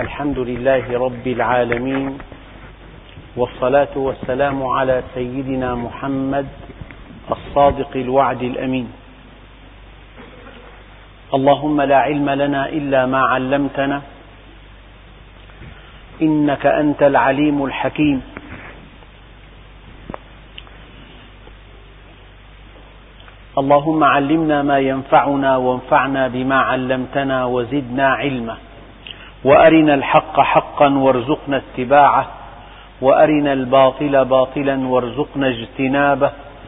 الحمد لله رب العالمين، والصلاة والسلام على سيدنا محمد الصادق الوعد الأمين. اللهم لا علم لنا إلا ما علمتنا، إنك أنت العليم الحكيم. اللهم علمنا ما ينفعنا وانفعنا بما علمتنا وزدنا علما، وأرنا الحق حقا وارزقنا اتباعه، وأرنا الباطل باطلا وارزقنا اجتنابه،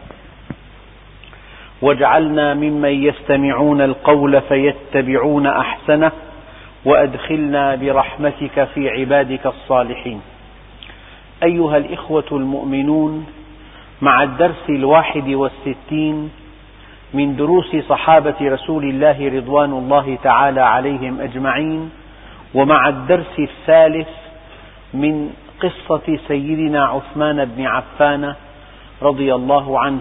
واجعلنا ممن يستمعون القول فيتبعون أحسنه، وأدخلنا برحمتك في عبادك الصالحين. أيها الإخوة المؤمنون، مع الدرس 61 من دروس صحابة رسول الله رضوان الله تعالى عليهم أجمعين، ومع الدرس 3 من قصة سيدنا عثمان بن عفان رضي الله عنه.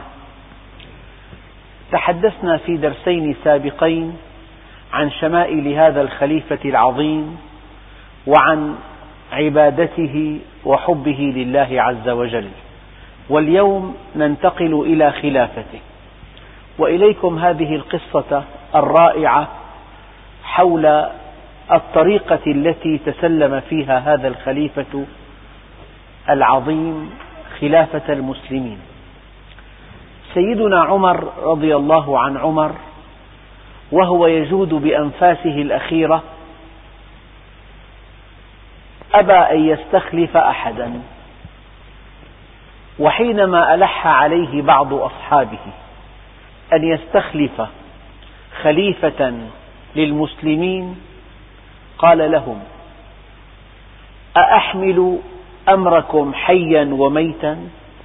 تحدثنا في درسين سابقين عن شمائل هذا الخليفة العظيم، وعن عبادته وحبه لله عز وجل، واليوم ننتقل إلى خلافته. وإليكم هذه القصة الرائعة حول الطريقة التي تسلم فيها هذا الخليفة العظيم خلافة المسلمين. سيدنا عمر رضي الله عن عمر، وهو يجود بأنفاسه الأخيرة، أبى أن يستخلف أحدا، وحينما ألح عليه بعض أصحابه أن يستخلف خليفة للمسلمين قال لهم: أأحمل أمركم حيا وميتا؟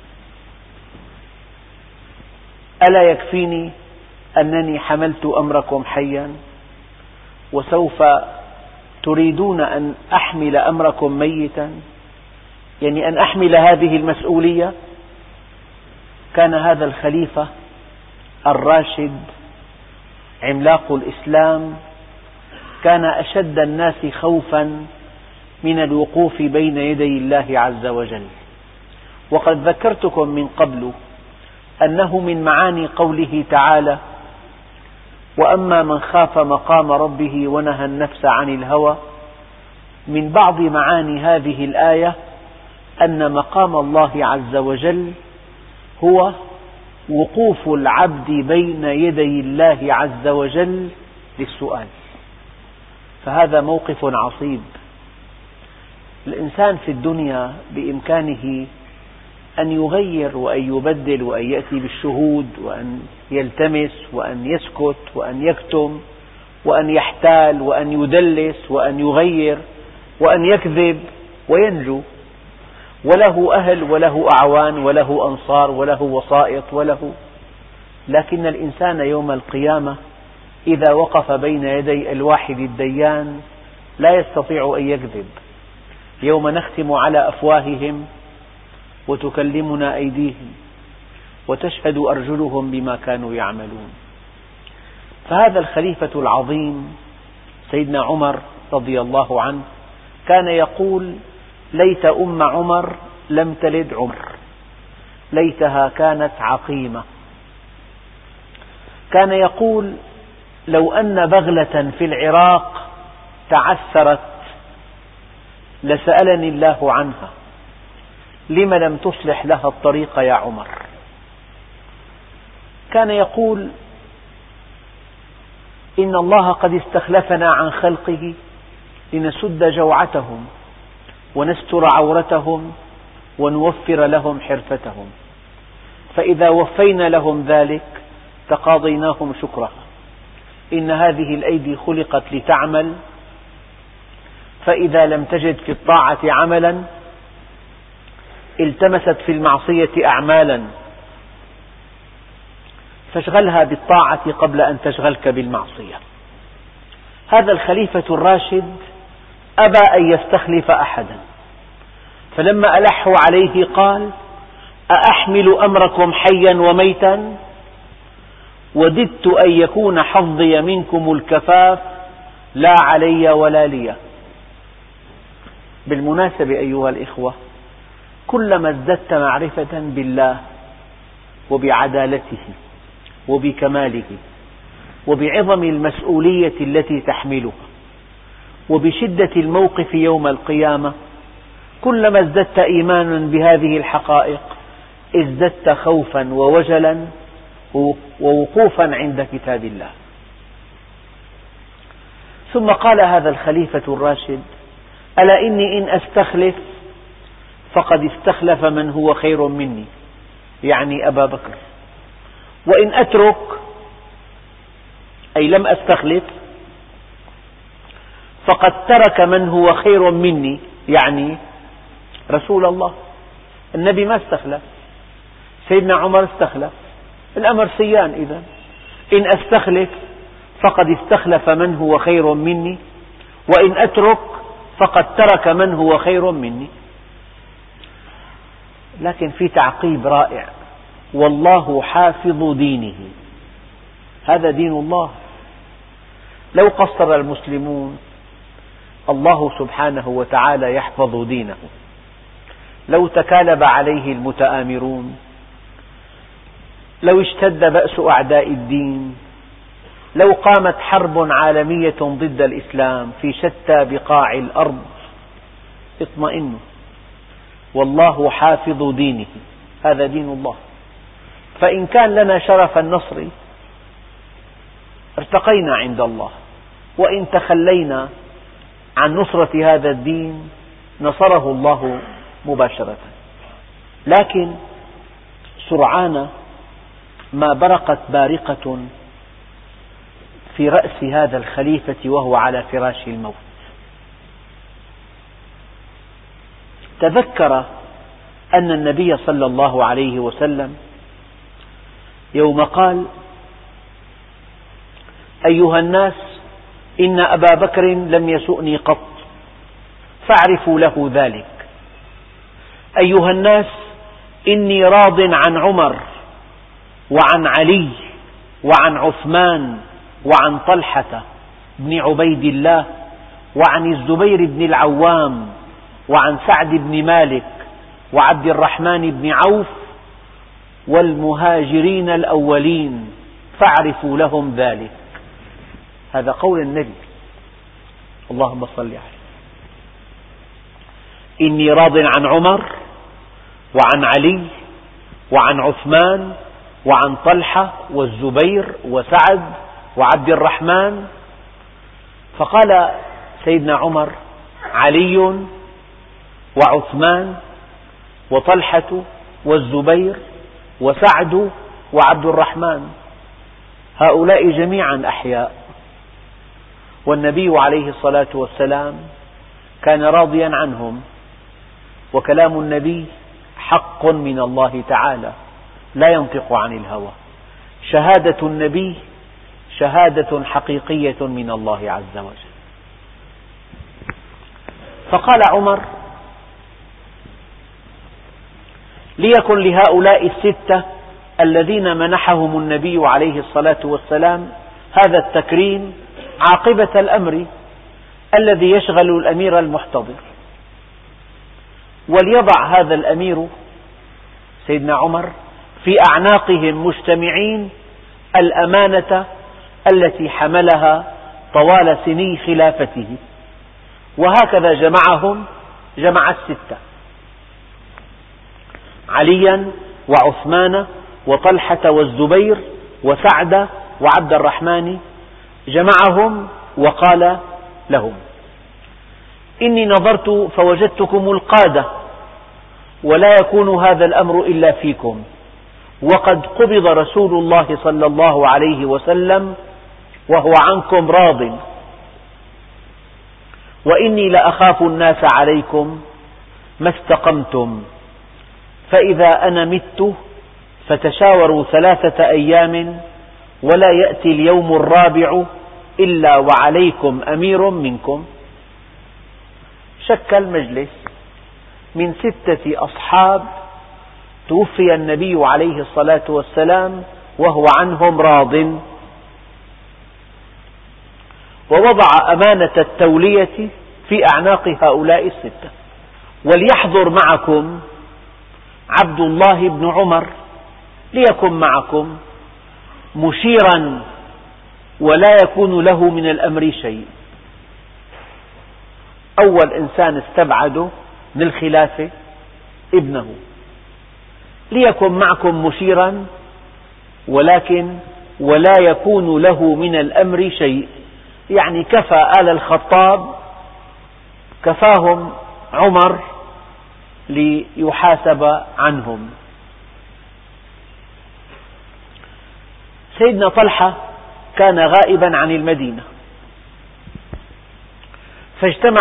ألا يكفيني أنني حملت أمركم حيا، وسوف تريدون أن أحمل أمركم ميتا، يعني أن أحمل هذه المسؤولية؟ كان هذا الخليفة الراشد عملاق الإسلام كان أشد الناس خوفا من الوقوف بين يدي الله عز وجل. وقد ذكرتكم من قبل أنه من معاني قوله تعالى: وأما من خاف مقام ربه ونهى النفس عن الهوى، من بعض معاني هذه الآية أن مقام الله عز وجل هو وقوف العبد بين يدي الله عز وجل للسؤال. فهذا موقف عصيب. الإنسان في الدنيا بإمكانه أن يغير وأن يبدل وأن يأتي بالشهود وأن يلتمس وأن يسكت وأن يكتم وأن يحتال وأن يدلس وأن يغير وأن يكذب وينجو، وله أهل وله أعوان وله أنصار وله وسائط لكن الإنسان يوم القيامة إذا وقف بين يدي الواحد الديان لا يستطيع أن يكذب. يوم نختم على أفواههم وتكلمنا أيديهم وتشهد أرجلهم بما كانوا يعملون. فهذا الخليفة العظيم سيدنا عمر رضي الله عنه كان يقول: ليت أم عمر لم تلد عمر، ليتها كانت عقيمة. كان يقول: لو أن بغلة في العراق تعثرت لسألني الله عنها، لم لم تصلح لها الطريق يا عمر؟ كان يقول: إن الله قد استخلفنا عن خلقه لنسد جوعتهم ونستر عورتهم ونوفر لهم حرفتهم، فإذا وفينا لهم ذلك تقاضيناهم شكرها. إن هذه الأيدي خلقت لتعمل، فإذا لم تجد في الطاعة عملا التمست في المعصية أعمالا، فاشغلها بالطاعة قبل أن تشغلك بالمعصية. هذا الخليفة الراشد أبى أن يستخلف أحدا، فلما ألحوا عليه قال: أأحمل أمركم حيا وميتا؟ وددت أن يكون حظي منكم الكفاف لا علي ولا لي. بالمناسبة أيها الإخوة، كلما ازددت معرفة بالله وبعدالته وبكماله وبعظم المسؤولية التي تحملها وبشدة الموقف يوم القيامة، كلما ازددت إيمانا بهذه الحقائق ازددت خوفا ووجلا ووقوفا عند كتاب الله. ثم قال هذا الخليفة الراشد: ألا إني إن أستخلف فقد استخلف من هو خير مني، يعني أبا بكر، وإن أترك أي لم أستخلف فقد ترك من هو خير مني، يعني رسول الله. النبي ما استخلف، سيدنا عمر استخلف، الأمر سيان. إذن إن أستخلف فقد استخلف من هو خير مني، وإن أترك فقد ترك من هو خير مني. لكن في تعقيب رائع: والله حافظ دينه. هذا دين الله. لو قصر المسلمون الله سبحانه وتعالى يحفظ دينه. لو تكالب عليه المتآمرون، لو اشتد بأس أعداء الدين، لو قامت حرب عالمية ضد الإسلام في شتى بقاع الأرض، اطمئنوا، والله حافظ دينه. هذا دين الله. فإن كان لنا شرف النصر ارتقينا عند الله، وإن تخلينا عن نصرة هذا الدين نصره الله مباشرة. لكن سرعان ما برقت بارقة في رأس هذا الخليفة وهو على فراش الموت. تذكر أن النبي صلى الله عليه وسلم يوم قال: أيها الناس، إن أبا بكر لم يسؤني قط فاعرفوا له ذلك. أيها الناس، إني راض عن عمر وعن علي وعن عثمان وعن طلحة بن عبيد الله وعن الزبير بن العوام وعن سعد بن مالك وعبد الرحمن بن عوف والمهاجرين الأولين فاعرفوا لهم ذلك. هذا قول النبي، اللهم صل عليه. إني راض عن عمر وعن علي وعن عثمان وعن طلحة والزبير وسعد وعبد الرحمن. فقال سيدنا عمر: علي وعثمان وطلحة والزبير وسعد وعبد الرحمن، هؤلاء جميعا أحياء، والنبي عليه الصلاة والسلام كان راضيا عنهم، وكلام النبي حق من الله تعالى لا ينطق عن الهوى. شهادة النبي شهادة حقيقية من الله عز وجل. فقال عمر: ليكن لهؤلاء الستة الذين منحهم النبي عليه الصلاة والسلام هذا التكريم عاقبة الأمر الذي يشغل الأمير المحتضر، وليضع هذا الأمير سيدنا عمر في أعناقهم مجتمعين الأمانة التي حملها طوال سني خلافته. وهكذا جمعهم، جمع الستة: عليا وعثمان وطلحة والزبير وسعد وعبد الرحمن، جمعهم وقال لهم: إني نظرت فوجدتكم القادة، ولا يكون هذا الأمر إلا فيكم، وقد قبض رسول الله صلى الله عليه وسلم وهو عنكم راض، وإني لأخاف الناس عليكم ما استقمتم، فإذا أنا مت فتشاوروا 3 أيام، ولا يأتي اليوم الرابع إلا وعليكم أمير منكم. شكل مجلس من 6 أصحاب توفي النبي عليه الصلاة والسلام وهو عنهم راض، ووضع أمانة التولية في أعناق هؤلاء الستة. وليحضر معكم عبد الله بن عمر ليكن معكم مشيرا ولا يكون له من الأمر شيء. أول إنسان استبعده من الخلافة ابنه، ليكن معكم مشيرا ولكن ولا يكون له من الأمر شيء، يعني كفى آل الخطاب، كفاهم عمر ليحاسب عنهم. سيدنا طلحة كان غائبا عن المدينة، فاجتمع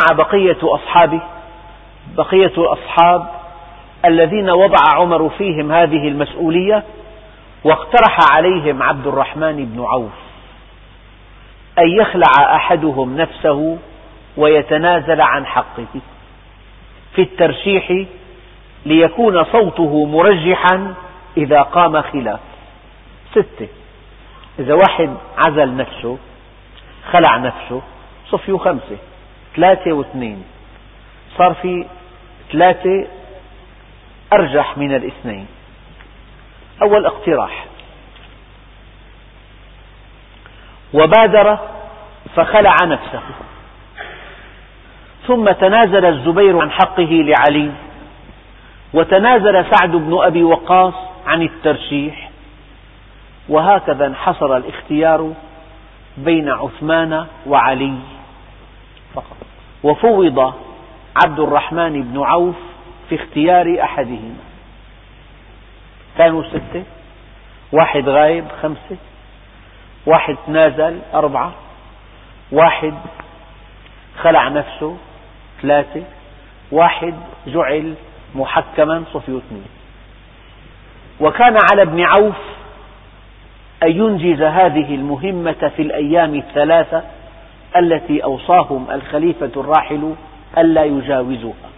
بقية الأصحاب الذين وضع عمر فيهم هذه المسؤولية، واقترح عليهم عبد الرحمن بن عوف أن يخلع أحدهم نفسه ويتنازل عن حقه في الترشيح ليكون صوته مرجحا إذا قام خلاف. 6. إذا واحد عزل نفسه، خلع نفسه، صفيوا 5، 3 و2، صار في 3 أرجح من الاثنين. أول اقتراح: وبادر فخلع نفسه، ثم تنازل الزبير عن حقه لعلي، وتنازل سعد بن أبي وقاص عن الترشيح، وهكذا انحصر الاختيار بين عثمان وعلي فقط، وفوض عبد الرحمن بن عوف في اختيار أحدهما. كانوا 6، واحد غايب 5، واحد تنازل 4، واحد خلع نفسه 3، واحد جعل محكما صفيوا 2. وكان على ابن عوف أن ينجز هذه المهمة في الأيام 3 التي أوصاهم الخليفة الراحل ألا يجاوزوها.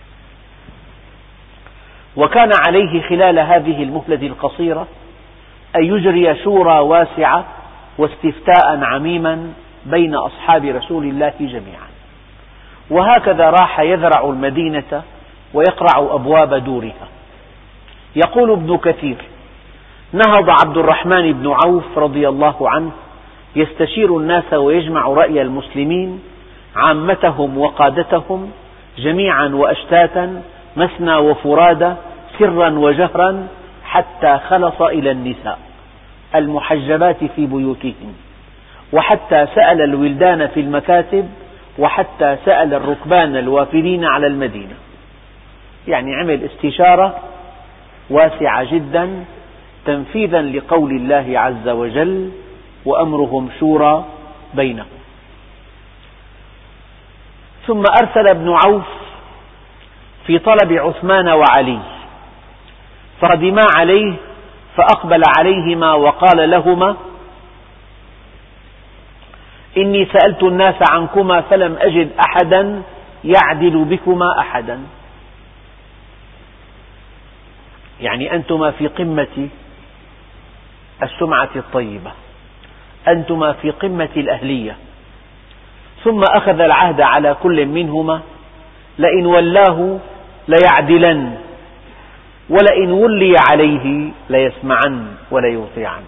وكان عليه خلال هذه المهلة القصيرة أن يجري شورى واسعة واستفتاء عميما بين أصحاب رسول الله جميعا. وهكذا راح يذرع المدينة ويقرع أبواب دورها. يقول ابن كثير: نهض عبد الرحمن بن عوف رضي الله عنه يستشير الناس ويجمع رأي المسلمين عامتهم وقادتهم جميعا وأشتاتا مثنى وفرادى سرا وجهرا، حتى خلص إلى النساء المحجبات في بيوتهن، وحتى سأل الولدان في المكاتب، وحتى سأل الركبان الوافدين على المدينة. يعني عمل استشارة واسعة جدا تنفيذا لقول الله عز وجل: وأمرهم شورى بينهم. ثم أرسل ابن عوف في طلب عثمان وعلي، فقدما عليه فأقبل عليهما وقال لهما: إني سألت الناس عنكما فلم أجد أحدا يعدل بكما أحدا. يعني أنتما في قمة السمعة الطيبة، أنتما في قمة الأهلية. ثم أخذ العهد على كل منهما: لئن ولاه ليعدلن، ولئن ولي عليه ليسمعن وليطيعن.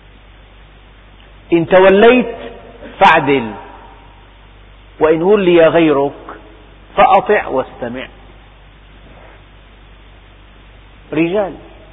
إن توليت فاعدل، وإن ولي غيرك فأطع واستمع. رجال.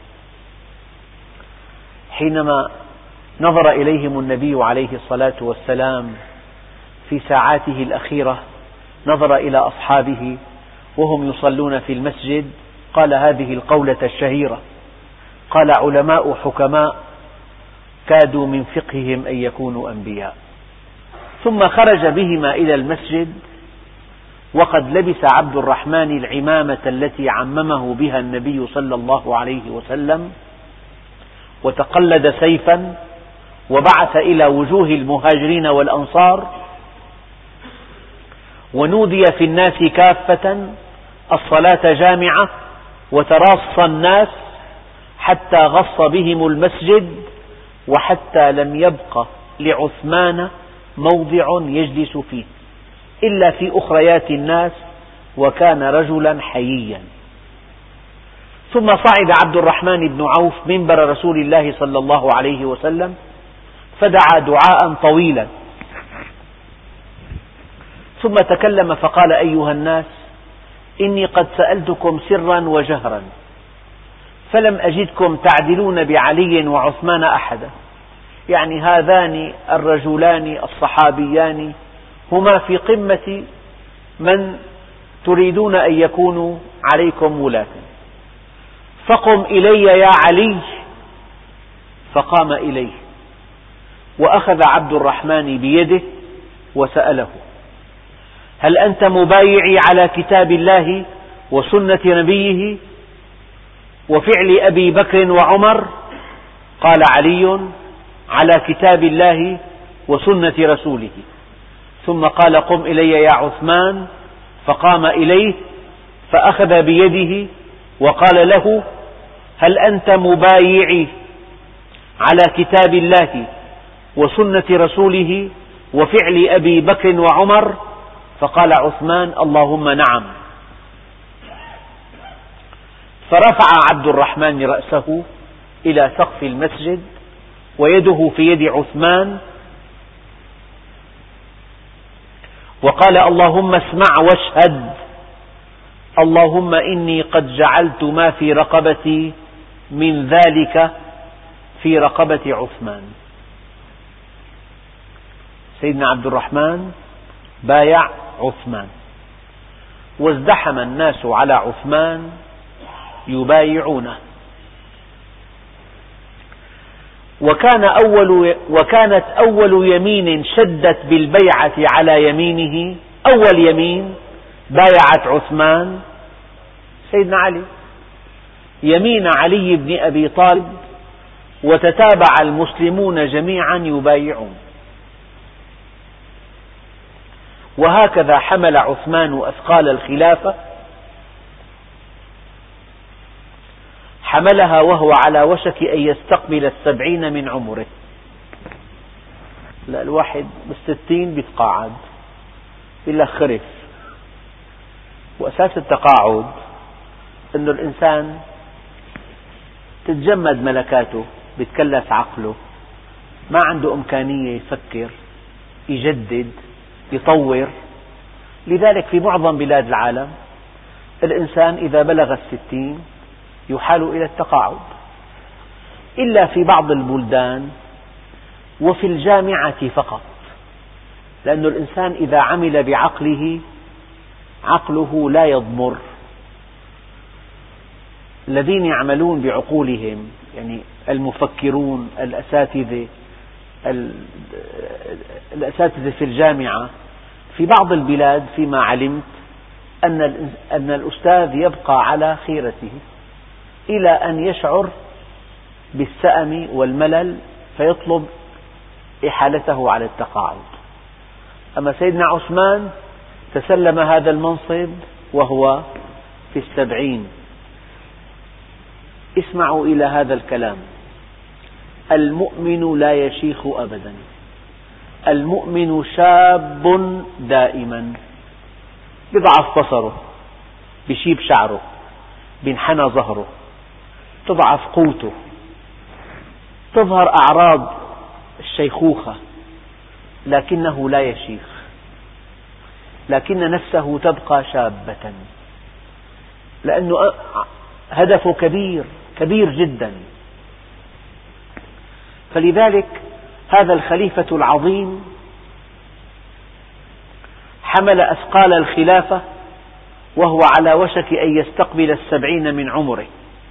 حينما نظر إليهم النبي عليه الصلاة والسلام في ساعاته الأخيرة، نظر إلى أصحابه وهم يصلون في المسجد، قال هذه القولة الشهيرة: قال: علماء حكماء كادوا من فقههم أن يكونوا أنبياء. ثم خرج بهما إلى المسجد وقد لبس عبد الرحمن العمامة التي عممه بها النبي صلى الله عليه وسلم، وتقلد سيفا، وبعث إلى وجوه المهاجرين والأنصار، ونودي في الناس كافة الصلاة جامعة، وتراص الناس حتى غص بهم المسجد، وحتى لم يبق لعثمان موضع يجلس فيه. إلا في أخريات الناس، وكان رجلا حييا. ثم صعد عبد الرحمن بن عوف منبر رسول الله صلى الله عليه وسلم فدعا دعاء طويلا، ثم تكلم فقال: أيها الناس، إني قد سألتكم سرا وجهرا فلم أجدكم تعدلون بعلي وعثمان أحدا. يعني هذان الرجلان الصحابيان هما في قمة من تريدون أن يكونوا عليكم ولاة، فقم إلي يا علي. فقام إليه، وأخذ عبد الرحمن بيده وسأله: هل أنت مبايعي على كتاب الله وسنة نبيه وفعل أبي بكر وعمر؟ قال علي: على كتاب الله وسنة رسوله. ثم قال: قم إلي يا عثمان. فقام إليه فأخذ بيده وقال له: هل أنت مبايعي على كتاب الله وسنة رسوله وفعل أبي بكر وعمر؟ فقال عثمان: اللهم نعم. فرفع عبد الرحمن رأسه إلى سقف المسجد ويده في يد عثمان وقال: اللهم اسمع واشهد، اللهم إني قد جعلت ما في رقبتي من ذلك في رقبة عثمان. سيدنا عبد الرحمن بايع عثمان، وازدحم الناس على عثمان يبايعونه. وكانت أول يمين شدت بالبيعة على يمينه، أول يمين بايعت عثمان سيدنا علي، يمين علي بن أبي طالب، وتتابع المسلمون جميعا يبايعون. وهكذا حمل عثمان أثقال الخلافة، حملها وهو على وشك أن يستقبل 70 من عمره. لا، الواحد بال60 بيتقاعد، إلا خرف. وأساس التقاعد أن الإنسان تتجمد ملكاته، بيتكلس عقله، ما عنده إمكانية يفكر، يجدد، يطور. لذلك في معظم بلاد العالم الإنسان إذا بلغ 60 يحال إلى التقاعد، إلا في بعض البلدان وفي الجامعة فقط، لأن الإنسان إذا عمل بعقله عقله لا يضمر. الذين يعملون بعقولهم، يعني المفكرون، الأساتذة في الجامعة، في بعض البلاد فيما علمت أن الأستاذ يبقى على خيرته إلى أن يشعر بالسأم والملل فيطلب إحالته على التقاعد. أما سيدنا عثمان تسلم هذا المنصب وهو في 70. اسمعوا إلى هذا الكلام: المؤمن لا يشيخ أبدا، المؤمن شاب دائما. بضعف بصره، بشيب شعره، بينحنى ظهره، تضعف قوته، تظهر أعراض الشيخوخة، لكنه لا يشيخ، لكن نفسه تبقى شابة، لأنه هدفه كبير جدا. فلذلك هذا الخليفة العظيم حمل أثقال الخلافة وهو على وشك أن يستقبل 70 من عمره.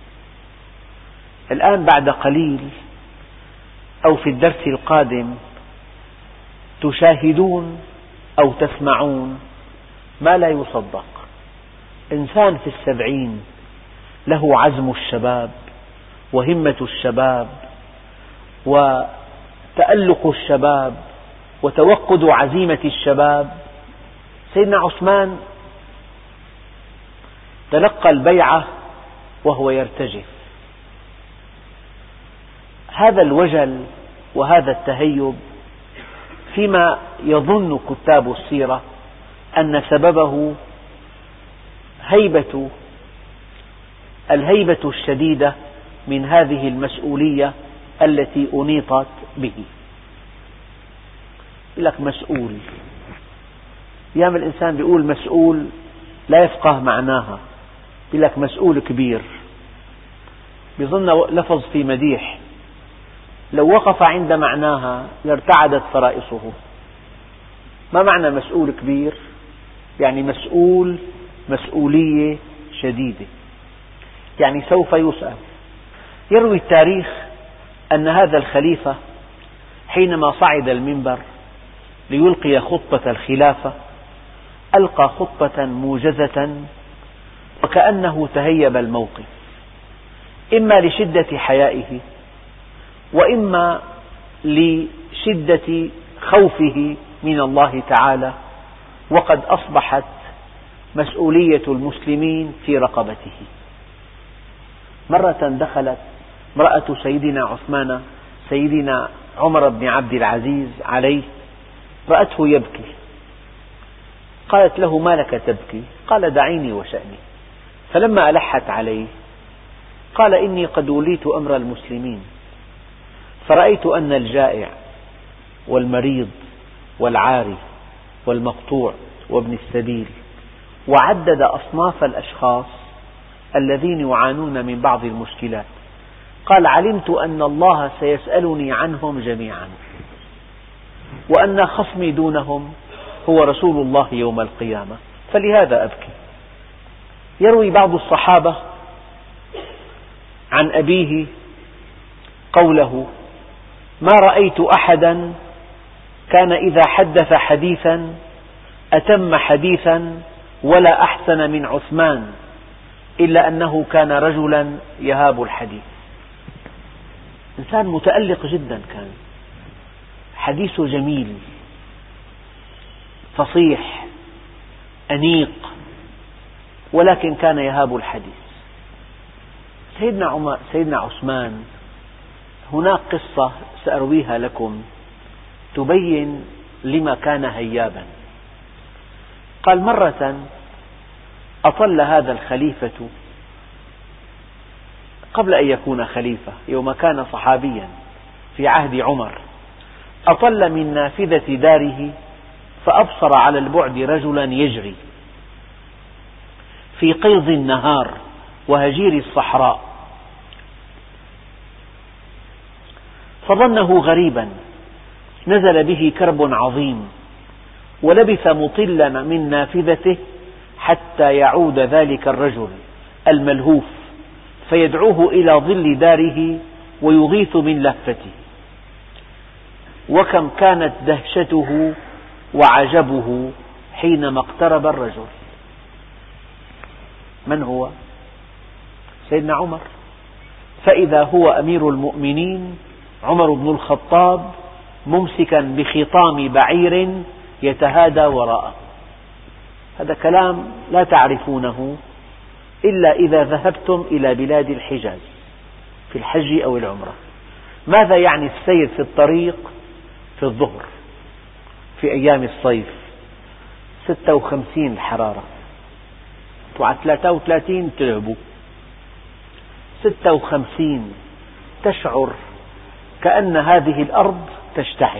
الآن بعد قليل أو في الدرس القادم تشاهدون أو تسمعون ما لا يصدق. إنسان في 70 له عزم الشباب وهمة الشباب وتألق الشباب وتوقد عزيمة الشباب. سيدنا عثمان تلقى البيعة وهو يرتجف. هذا الوجل وهذا التهيب فيما يظن كتاب السيرة أن سببه الهيبة الشديدة من هذه المسؤولية التي أنيطت به. يقول لك مسؤول، أيام الإنسان يقول مسؤول لا يفقه معناها، يقول لك مسؤول كبير، بظن لفظ في مديح، لو وقف عند معناها لارتعدت فرائصه. ما معنى مسؤول كبير؟ يعني مسؤول مسؤولية شديدة، يعني سوف يسأل. يروي التاريخ أن هذا الخليفة حينما صعد المنبر ليلقي خطبة الخلافة ألقى خطبة موجزة وكأنه تهيب الموقف، إما لشدة حيائه وإما لشدة خوفه من الله تعالى، وقد أصبحت مسؤولية المسلمين في رقبته. مرة دخلت امرأة سيدنا عمر بن عبد العزيز عليه، رأته يبكي، قالت له: ما لك تبكي؟ قال: دعيني وشأني. فلما ألحت عليه قال: إني قد وليت أمر المسلمين، فرأيت أن الجائع والمريض والعاري والمقطوع وابن السبيل، وعدد أصناف الأشخاص الذين يعانون من بعض المشكلات، قال: علمت أن الله سيسألني عنهم جميعا، وأن خصمي دونهم هو رسول الله يوم القيامة، فلهذا أبكي. يروي بعض الصحابة عن أبيه قوله: ما رأيت أحدا كان إذا حدث حديثا أتم حديثا ولا أحسن من عثمان، إلا أنه كان رجلا يهاب الحديث. إنسان متألق جدا، كان حديثه جميل فصيح أنيق، ولكن كان يهاب الحديث. سيدنا عثمان، هناك قصة سأرويها لكم تبين لما كان هيابا. قال: مرة أطل هذا الخليفة قبل أن يكون خليفة، يوم كان صحابيا في عهد عمر، أطل من نافذة داره فأبصر على البعد رجلا يجري في قيظ النهار وهجير الصحراء، فظنه غريبا، نزل به كرب عظيم، ولبث مطلا من نافذته حتى يعود ذلك الرجل الملهوف فيدعوه إلى ظل داره ويغيث من لهفته. وكم كانت دهشته وعجبه حينما اقترب الرجل. من هو؟ سيدنا عمر. فإذا هو أمير المؤمنين عمر بن الخطاب ممسكا بخطام بعير يتهادى وراءه. هذا كلام لا تعرفونه إلا إذا ذهبتم إلى بلاد الحجاز في الحج أو العمرة. ماذا يعني السير في الطريق في الظهر في أيام الصيف؟ 56 الحرارة، وعلى 33 تلعبوا. 56 تشعر كأن هذه الأرض تشتعل.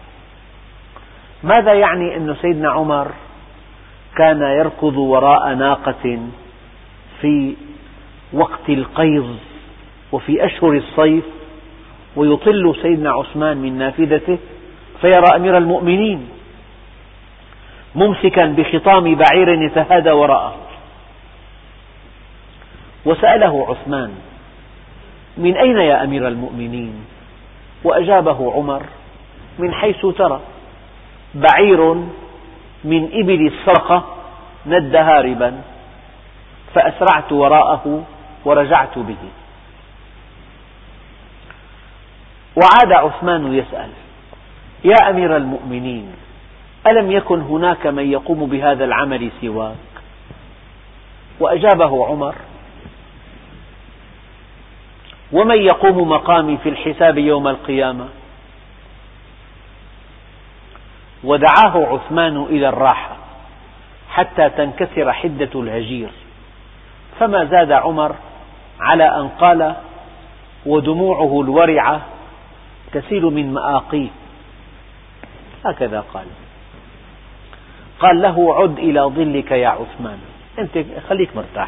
ماذا يعني أن سيدنا عمر كان يركض وراء ناقة في وقت القيظ وفي أشهر الصيف، ويطل سيدنا عثمان من نافذته فيرى أمير المؤمنين ممسكا بخطام بعير يتهادى وراءه. وسأله عثمان: من أين يا أمير المؤمنين؟ وأجابه عمر: من حيث ترى، بعير من إبل السرقة ند هاربا، فأسرعت وراءه ورجعت به. وعاد عثمان يسأل: يا أمير المؤمنين، ألم يكن هناك من يقوم بهذا العمل سواك؟ وأجابه عمر: ومن يقوم مقامي في الحساب يوم القيامة؟ ودعاه عثمان إلى الراحة حتى تنكسر حدة الهجير، فما زاد عمر على أن قال: ودموعه الورعة تسيل من مآقيه. هكذا قال له: عد إلى ظلك يا عثمان، أنت خليك مرتاح،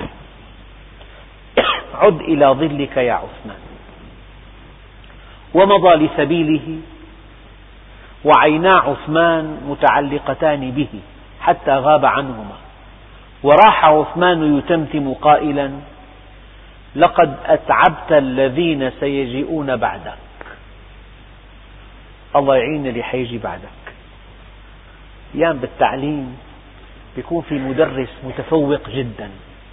عد إلى ظلك يا عثمان. ومضى لسبيله، وعينا عثمان متعلقتان به حتى غاب عنهما، وراح عثمان يتمتم قائلا: لقد أتعبت الذين سيجيئون بعدك. الله يعين اللي حيجي بعدك. أيام بالتعليم بيكون في مدرس متفوق جدا،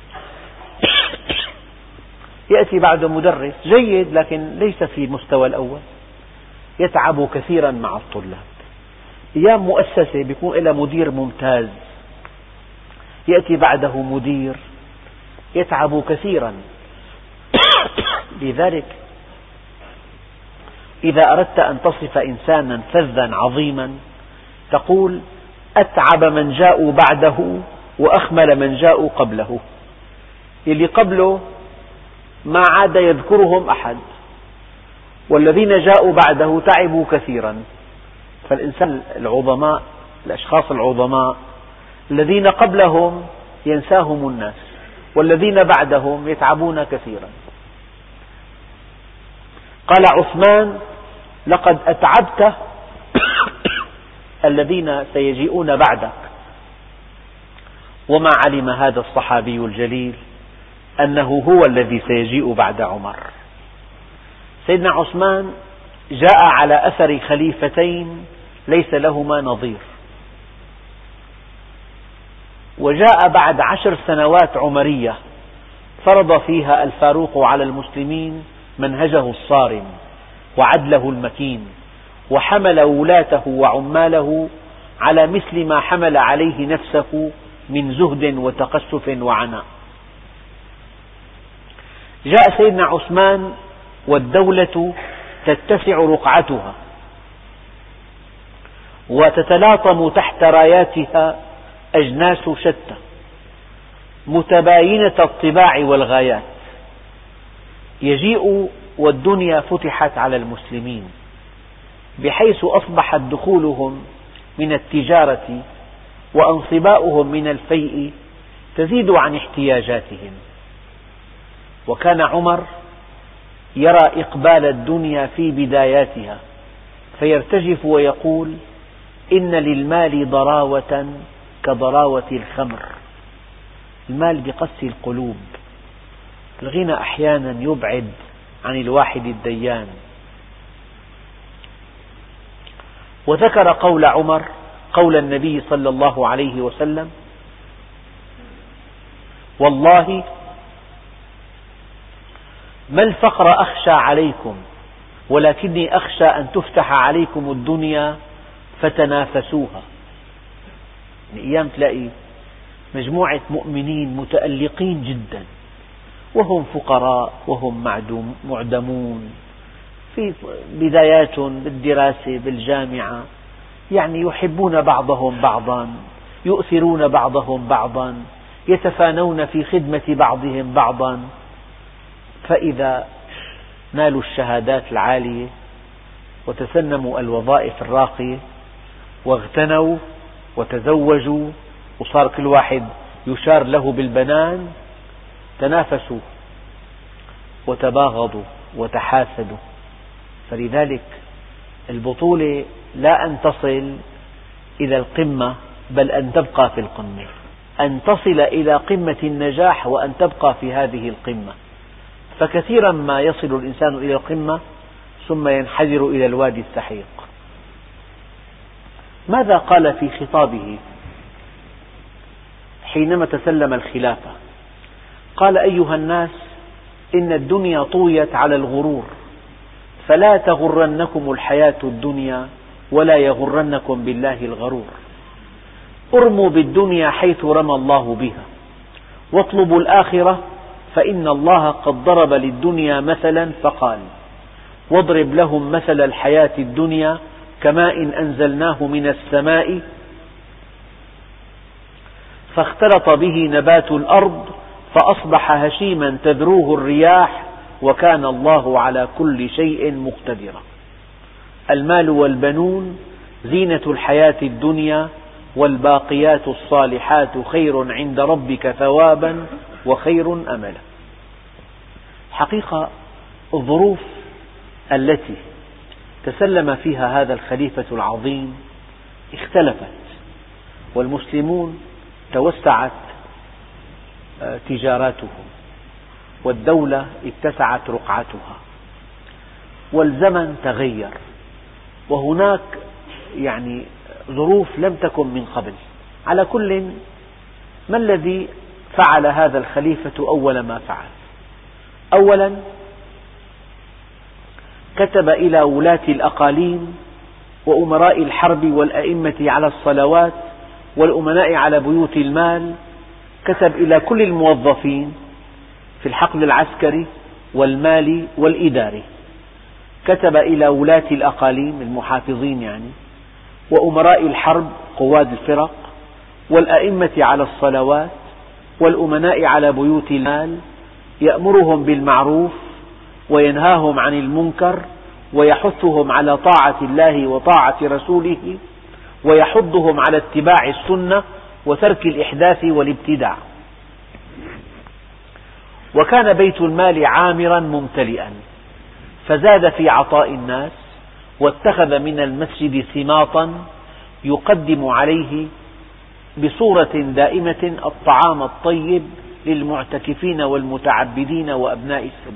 يأتي بعده مدرس جيد لكن ليس في المستوى الأول، يتعب كثيرا مع الطلاب. أيام مؤسسة بيكون لها مدير ممتاز، يأتي بعده مدير يتعب كثيرا. لذلك إذا أردت أن تصف إنسانا فذا عظيما تقول: أتعب من جاءوا بعده وأخمل من جاءوا قبله. اللي قبله ما عاد يذكرهم أحد، والذين جاءوا بعده تعبوا كثيرا. فالإنسان العظماء، الأشخاص العظماء الذين قبلهم ينساهم الناس، والذين بعدهم يتعبون كثيرا. قال عثمان: لقد أتعبت الذين سيجيئون بعدك. وما علم هذا الصحابي الجليل أنه هو الذي سيجيء بعد عمر. سيدنا عثمان جاء على أثر خليفتين ليس لهما نظير، وجاء بعد 10 سنوات عمرية فرض فيها الفاروق على المسلمين منهجه الصارم وعدله المكين، وحمل ولاته وعماله على مثل ما حمل عليه نفسه من زهد وتقسف وعناء. جاء سيدنا عثمان والدولة تتسع رقعتها وتتلاطم تحت راياتها أجناس شتى متباينة الطباع والغايات. يجيء والدنيا فتحت على المسلمين، بحيث أصبحت دخولهم من التجارة وانصباؤهم من الفيء تزيد عن احتياجاتهم. وكان عمر يرى إقبال الدنيا في بداياتها فيرتجف ويقول: إن للمال ضراوة كضراوة الخمر. المال بقسي القلوب، الغنى أحيانا يبعد عن الواحد الديان. وذكر قول عمر قول النبي صلى الله عليه وسلم: والله ما الفقر أخشى عليكم ولكني أخشى أن تفتح عليكم الدنيا فتنافسوها. أيام تلاقي مجموعة مؤمنين متألقين جدا وهم فقراء وهم معدمون في بداياتهم بالدراسة بالجامعة، يعني يحبون بعضهم بعضا، يؤثرون بعضهم بعضا، يتفانون في خدمة بعضهم بعضا. فإذا نالوا الشهادات العالية وتسنموا الوظائف الراقية واغتنوا وتزوجوا وصار كل واحد يشار له بالبنان، تنافسوا وتباغضوا وتحاسدوا. فلذلك البطولة لا أن تصل إلى القمة بل أن تبقى في القمة، أن تصل إلى قمة النجاح وأن تبقى في هذه القمة. فكثيرا ما يصل الإنسان إلى القمة ثم ينحدر إلى الوادي السحيق. ماذا قال في خطابه حينما تسلم الخلافة؟ قال: أيها الناس، إن الدنيا طويت على الغرور، فلا تغرنكم الحياة الدنيا ولا يغرنكم بالله الغرور. ارموا بالدنيا حيث رمى الله بها، واطلبوا الآخرة، فإن الله قد ضرب للدنيا مثلا فقال: واضرب لهم مثل الحياة الدنيا كماء أنزلناه من السماء فاختلط به نبات الأرض فأصبح هشيما تذروه الرياح وكان الله على كل شيء مقتدرا. المال والبنون زينة الحياة الدنيا والباقيات الصالحات خير عند ربك ثوابا وخير أملا. حقيقة الظروف التي تسلم فيها هذا الخليفة العظيم اختلفت، والمسلمون توسعت تجاراتهم، والدولة اتسعت رقعتها، والزمن تغير، وهناك ظروف لم تكن من قبل. على كل، ما الذي فعل هذا الخليفة أول ما فعل؟ أولا كتب إلى ولاة الأقاليم وأمراء الحرب والأئمة على الصلوات والأمناء على بيوت المال، كتب إلى كل الموظفين في الحقل العسكري والمالي والإداري، كتب إلى ولاة الأقاليم المحافظين وأمراء الحرب قواد الفرق والأئمة على الصلوات والأمناء على بيوت المال، يأمرهم بالمعروف وينهاهم عن المنكر ويحثهم على طاعة الله وطاعة رسوله ويحضهم على اتباع السنة وترك الإحداث والابتداع. وكان بيت المال عامرا ممتلئا، فزاد في عطاء الناس، واتخذ من المسجد سماطا يقدم عليه بصورة دائمة الطعام الطيب للمعتكفين والمتعبدين وأبناء السبيل.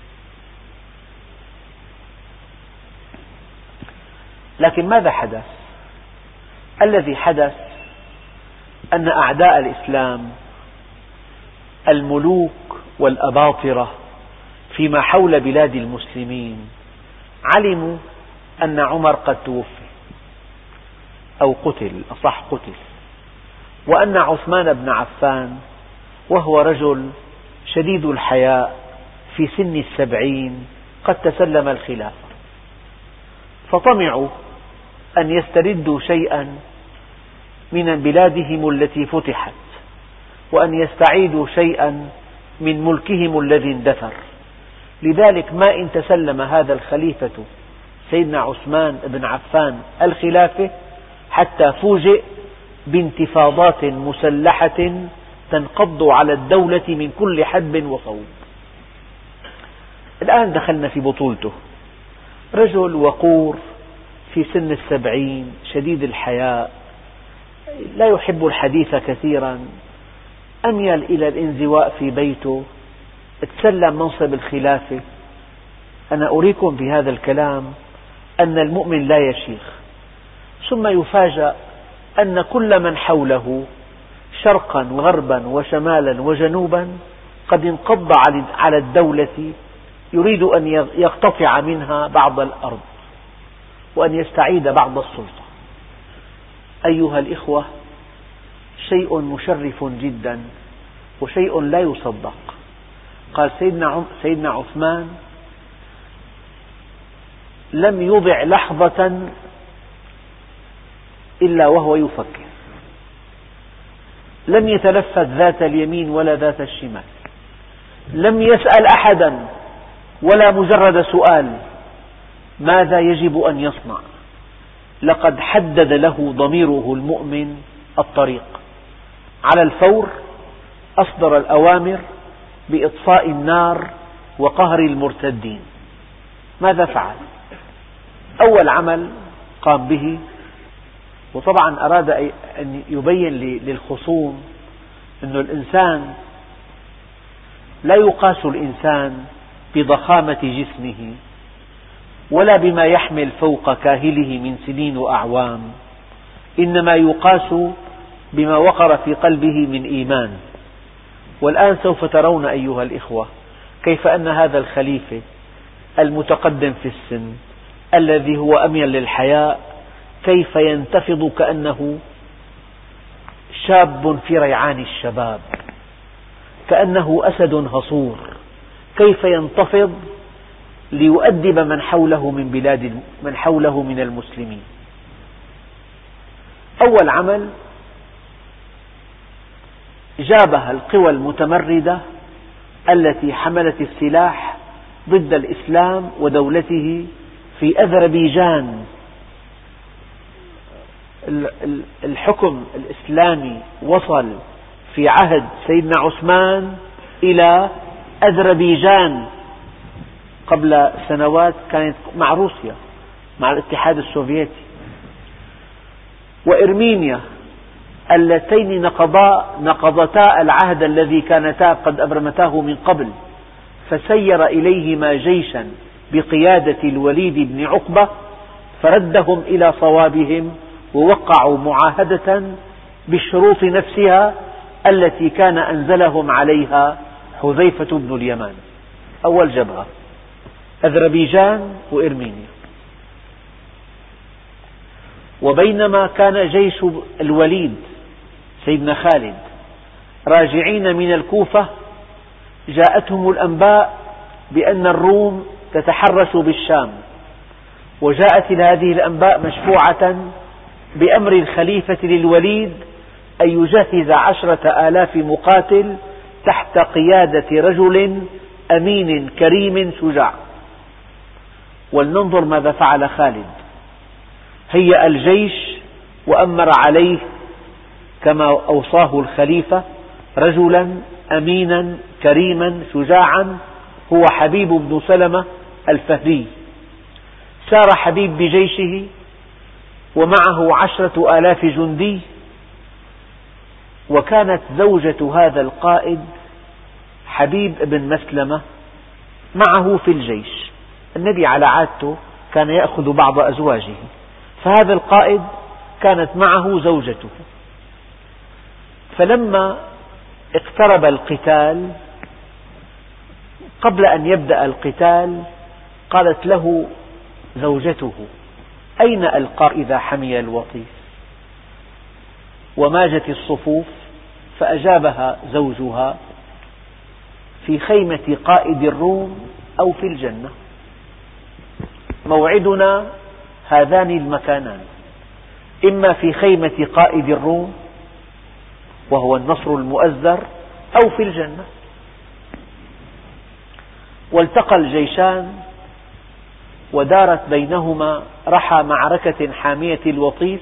لكن ماذا حدث؟ الذي حدث أن أعداء الإسلام الملوك والأباطرة فيما حول بلاد المسلمين علموا أن عمر قد توفي أو قتل، أصح قتل، وأن عثمان بن عفان وهو رجل شديد الحياء في سن 70 قد تسلم الخلافة، فطمعوا أن يستردوا شيئا من بلادهم التي فتحت، وأن يستعيدوا شيئا من ملكهم الذي اندثر. لذلك ما إن تسلم هذا الخليفة سيدنا عثمان بن عفان الخلافة حتى فوجئ بانتفاضات مسلحة تنقض على الدولة من كل حدب وصوب. الآن دخلنا في بطولته، رجل وقور في سن 70 شديد الحياء، لا يحب الحديث كثيرا، أميل إلى الانزواء في بيته، تسلم منصب الخلافة. أنا أريكم بهذا الكلام أن المؤمن لا يشيخ. ثم يفاجأ أن كل من حوله شرقا وغربا وشمالا وجنوبا قد انقض على الدولة، يريد أن يقتطع منها بعض الأرض وأن يستعيد بعض السلطة. أيها الإخوة، شيء مشرف جدا وشيء لا يصدق. قال سيدنا عثمان لم يضع لحظة إلا وهو يفكر، لم يتلفت ذات اليمين ولا ذات الشمال، لم يسأل أحدا ولا مجرد سؤال ماذا يجب أن يصنع. لقد حدد له ضميره المؤمن الطريق. على الفور أصدر الأوامر بإطفاء النار وقهر المرتدين. ماذا فعل؟ أول عمل قام به، وطبعا أراد أن يبين للخصوم أن الإنسان لا يقاس الإنسان بضخامة جسمه ولا بما يحمل فوق كاهله من سنين وأعوام، إنما يقاس بما وقر في قلبه من إيمان. والآن سوف ترون أيها الإخوة كيف أن هذا الخليفة المتقدم في السن الذي هو أميل للحياء كيف ينتفض كأنه شاب في ريعان الشباب، كأنه أسد هصور، كيف ينتفض ليؤدب من حوله من المسلمين. أول عمل أجابها القوى المتمردة التي حملت السلاح ضد الإسلام ودولته في أذربيجان. الحكم الإسلامي وصل في عهد سيدنا عثمان إلى أذربيجان، قبل سنوات كانت مع روسيا، مع الاتحاد السوفيتي. وإرمينيا اللتين نقضتا العهد الذي كانتا قد أبرمتاه من قبل، فسير إليهما جيشا بقيادة الوليد بن عقبة فردهم إلى صوابهم، ووقعوا معاهدة بالشروط نفسها التي كان أنزلهم عليها حذيفة بن اليمان. أول جبهة أذربيجان وإرمينيا. وبينما كان جيش الوليد سيدنا خالد راجعين من الكوفة، جاءتهم الأنباء بأن الروم تتحرش بالشام، وجاءت هذه الأنباء مشفوعة بأمر الخليفة للوليد أن يجهز 10,000 مقاتل تحت قيادة رجل أمين كريم شجاع. ولننظر ماذا فعل خالد. هيأ الجيش وأمر عليه كما أوصاه الخليفة رجلا أمينا كريما شجاعا، هو حبيب بن سلمة الفهري. سار حبيب بجيشه ومعه 10,000 جندي، وكانت زوجة هذا القائد حبيب بن مسلمة معه في الجيش. النبي على عادته كان يأخذ بعض أزواجه، فهذا القائد كانت معه زوجته. فلما اقترب القتال، قبل أن يبدأ القتال قالت له زوجته: أين ألقى إذا حمي الوطيس؟ وماجت الصفوف، فأجابها زوجها: في خيمة قائد الروم أو في الجنة، موعدنا هذان المكانان، إما في خيمة قائد الروم وهو النصر المؤزر، أو في الجنة. والتقى الجيشان ودارت بينهما رحى معركة حامية الوطيس.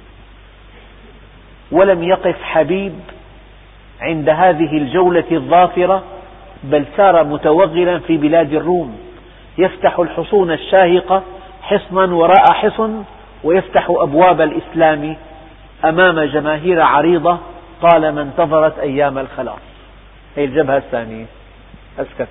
ولم يقف حبيب عند هذه الجولة الظافرة، بل سار متوغلا في بلاد الروم، يفتح الحصون الشاهقة حصنا وراء حصن، ويفتح أبواب الإسلام أمام جماهير عريضة طالما انتظرت أيام الخلاص. هذه الجبهة الثانية أسكت.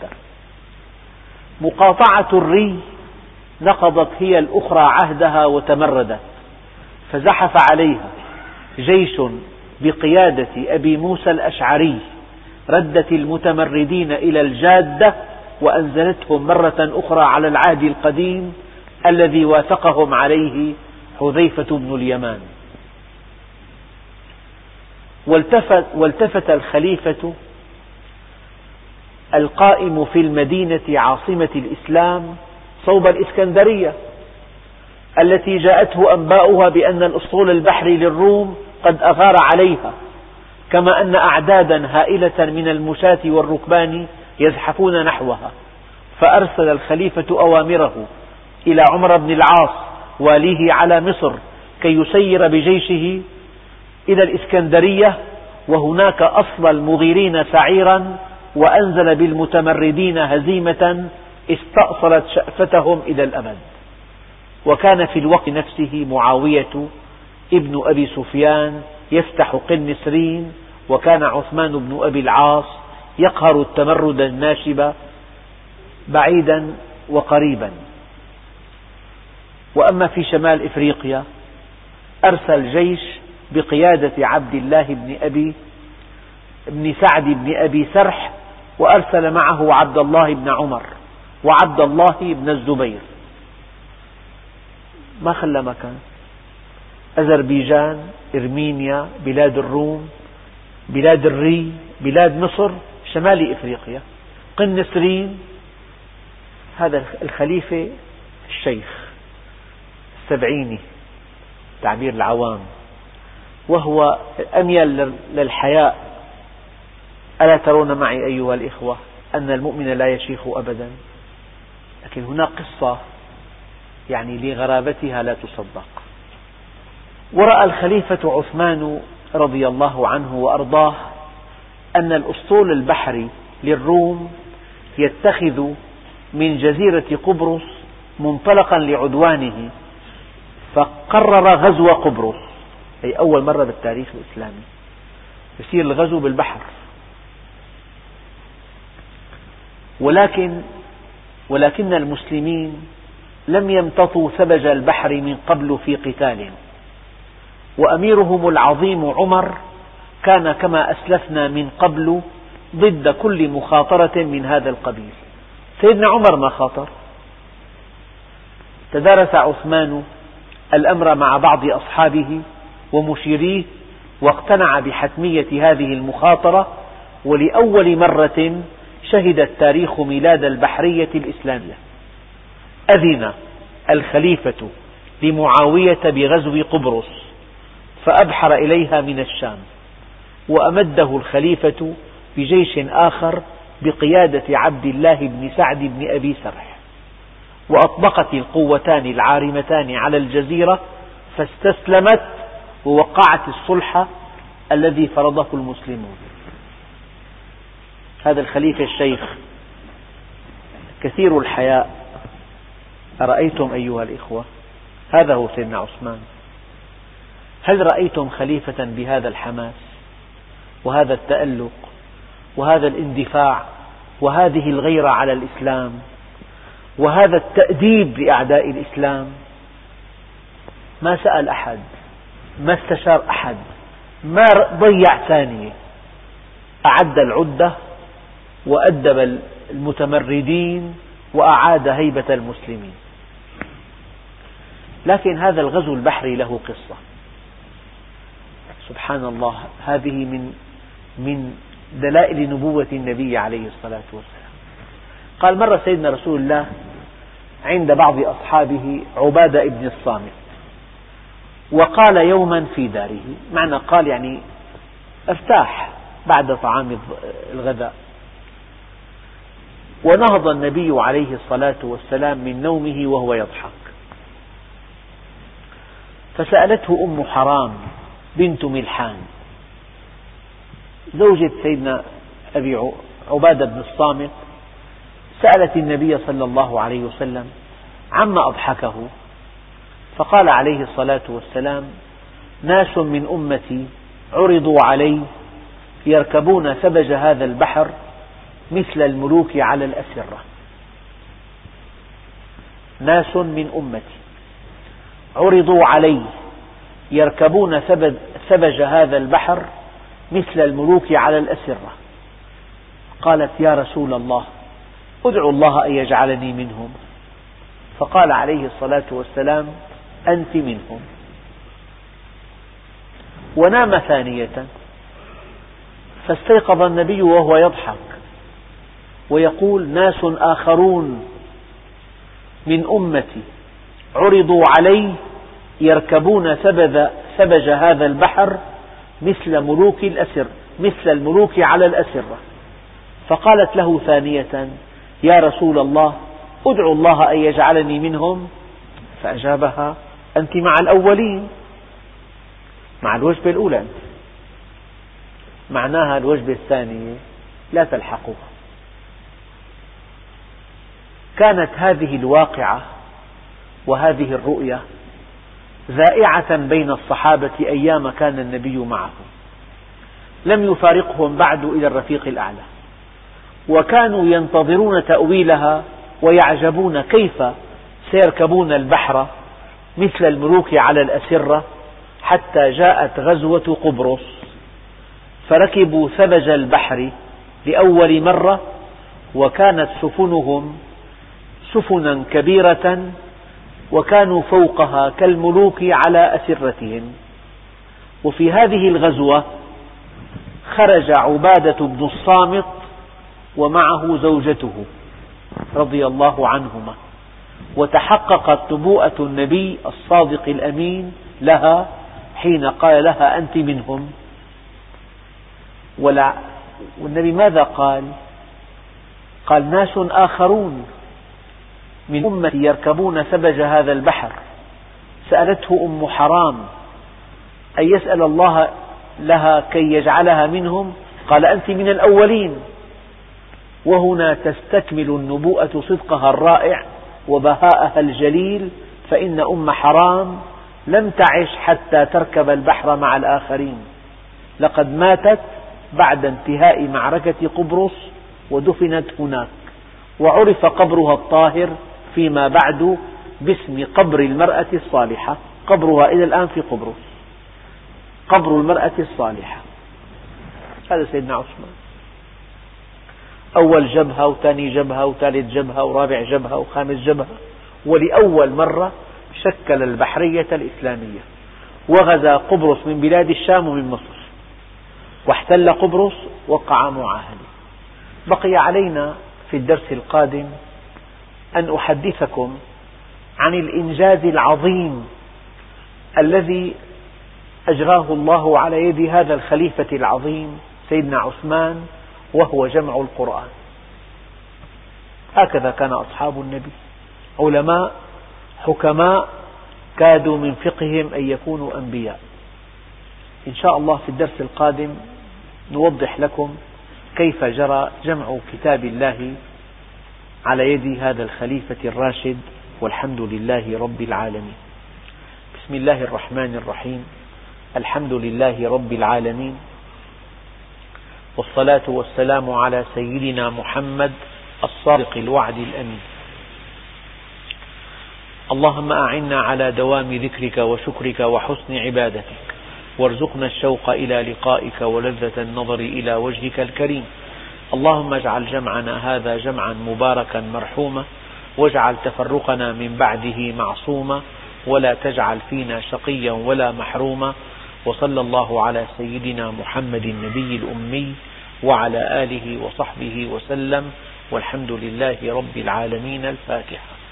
مقاطعة الري نقضت هي الأخرى عهدها وتمردت، فزحف عليها جيش بقيادة أبي موسى الأشعري، ردت المتمردين إلى الجادة وأنزلتهم مرة أخرى على العهد القديم الذي واثقهم عليه حذيفة بن اليمان. والتفت الخليفة القائم في المدينة عاصمة الإسلام صوب الإسكندرية التي جاءته أنباؤها بأن الأسطول البحري للروم قد أغار عليها، كما أن أعدادا هائلة من المشاة والركبان يزحفون نحوها. فأرسل الخليفة أوامره إلى عمر بن العاص واليه على مصر كي يسير بجيشه إلى الإسكندرية، وهناك أصل المغيرين سعيرا، وأنزل بالمتمردين هزيمة استأصلت شأفتهم إلى الأبد. وكان في الوقت نفسه معاوية ابن أبي سفيان يفتح قنسرين، وكان عثمان بن أبي العاص يقهر التمرد الناشب بعيدا وقريبا. وأما في شمال إفريقيا أرسل جيش بقيادة عبد الله بن سعد بن أبي سرح، وأرسل معه عبد الله بن عمر وعبد الله بن الزبير. ما خلى مكان. أذربيجان، إرمينيا، بلاد الروم، بلاد الري، بلاد مصر، شمال إفريقيا، قنسرين. هذا الخليفة الشيخ السبعيني تعبير العوام، وهو أميل للحياء ألا ترون معي أيها الإخوة أن المؤمن لا يشيخ أبدا؟ لكن هناك قصة يعني لغرابتها لا تصدق. ورأى الخليفة عثمان رضي الله عنه وأرضاه أن الأسطول البحري للروم يتخذ من جزيرة قبرص منطلقا لعدوانه، فقرر غزو قبرص، أي أول مرة بالتاريخ الإسلامي يصير الغزو بالبحر. ولكن المسلمين لم يمتطوا ثبج البحر من قبل في قتال، وأميرهم العظيم عمر كان كما أسلفنا من قبل ضد كل مخاطرة من هذا القبيل. سيدنا عمر ما خاطر. تدارس عثمان الأمر مع بعض أصحابه ومشيريه، واقتنع بحتمية هذه المخاطرة، ولأول مرة شهد التاريخ ميلاد البحرية الإسلامية. أذن الخليفة لمعاوية بغزو قبرص فأبحر إليها من الشام، وأمده الخليفة بجيش آخر بقيادة عبد الله بن سعد بن أبي سرح، وأطبقت القوتان العارمتان على الجزيرة فاستسلمت ووقعت الصلح الذي فرضه المسلمون. هذا الخليفة الشيخ كثير الحياء، أرأيتم أيها الإخوة؟ هذا هو سيدنا عثمان. هل رأيتم خليفة بهذا الحماس وهذا التألق وهذا الاندفاع وهذه الغيرة على الإسلام وهذا التأديب لأعداء الإسلام؟ ما سأل أحد، ما استشار أحد، ما ضيع ثانية، أعد العدة وأدب المتمردين وأعاد هيبة المسلمين. لكن هذا الغزو البحري له قصة، سبحان الله، هذه من دلائل نبوة النبي عليه الصلاة والسلام. قال مرة سيدنا رسول الله عند بعض أصحابه عبادة ابن الصامت، وقال يوما في داره، معنى قال يعني ارتاح بعد طعام الغداء. ونهض النبي عليه الصلاة والسلام من نومه وهو يضحك، فسألته أم حرام بنت ملحان زوجة سيدنا أبي عبادة بن الصامت، سألت النبي صلى الله عليه وسلم عما أضحكه، فقال عليه الصلاة والسلام: ناس من أمتي عرضوا علي يركبون ثبج هذا البحر مثل الملوك على الأسرة. ناس من أمتي عرضوا علي يركبون ثبج هذا البحر مثل الملوك على الأسرة. قالت: يا رسول الله، ادعو الله أن يجعلني منهم. فقال عليه الصلاة والسلام: أنت منهم. ونام ثانية، فاستيقظ النبي وهو يضحك ويقول: ناس آخرون من أمتي عرضوا علي يركبون ثبج هذا البحر مثل الملوك على الأسرة. فقالت له ثانية: يا رسول الله، ادعو الله أن يجعلني منهم. فأجابها: أنت مع الأولين، مع الوجبة الأولى أنت، معناها الوجبة الثانية لا تلحقها. كانت هذه الواقعة وهذه الرؤية ذائعة بين الصحابة أيام كان النبي معهم، لم يفارقهم بعد إلى الرفيق الأعلى، وكانوا ينتظرون تأويلها ويعجبون كيف سيركبون البحر مثل الملوك على الأسرة، حتى جاءت غزوة قبرص فركبوا ثبج البحر لأول مرة، وكانت سفنهم سفنا كبيرة وكانوا فوقها كالملوك على أسرتهم. وفي هذه الغزوة خرج عبادة بن الصامت ومعه زوجته رضي الله عنهما، وتحققت نبوءة النبي الصادق الأمين لها حين قال لها: أنت منهم. والنبي ماذا قال؟ قال ناس آخرون من أمتي يركبون ثبج هذا البحر، سألته أم حرام أن يسأل الله لها كي يجعلها منهم، قال أنت من الأولين. وهنا تستكمل النبوءة صدقها الرائع وبهاءها الجليل، فإن أم حرام لم تعش حتى تركب البحر مع الآخرين، لقد ماتت بعد انتهاء معركة قبرص ودفنت هناك، وعرف قبرها الطاهر فيما بعد باسم قبر المرأة الصالحة. قبرها إلى الآن في قبرص، قبر المرأة الصالحة. هذا سيدنا عثمان، أول جبهة وثاني جبهة وثالث جبهة ورابع جبهة وخامس جبهة، ولأول مرة شكل البحرية الإسلامية، وغزا قبرص من بلاد الشام ومن مصر، واحتل قبرص، وقع معاهدة. بقي علينا في الدرس القادم أن أحدثكم عن الإنجاز العظيم الذي أجراه الله على يد هذا الخليفة العظيم سيدنا عثمان، وهو جمع القرآن. هكذا كان أصحاب النبي، علماء حكماء كادوا من فقههم أن يكونوا أنبياء. إن شاء الله في الدرس القادم نوضح لكم كيف جرى جمع كتاب الله على يد هذا الخليفة الراشد، والحمد لله رب العالمين. بسم الله الرحمن الرحيم، الحمد لله رب العالمين، والصلاة والسلام على سيدنا محمد الصادق الوعد الأمين. اللهم أعنا على دوام ذكرك وشكرك وحسن عبادتك، وارزقنا الشوق إلى لقائك ولذة النظر إلى وجهك الكريم. اللهم اجعل جمعنا هذا جمعا مباركا مرحوما، واجعل تفرقنا من بعده معصوما، ولا تجعل فينا شقيا ولا محروما. وصلى الله على سيدنا محمد النبي الأمي وعلى آله وصحبه وسلم، والحمد لله رب العالمين. الفاتحة.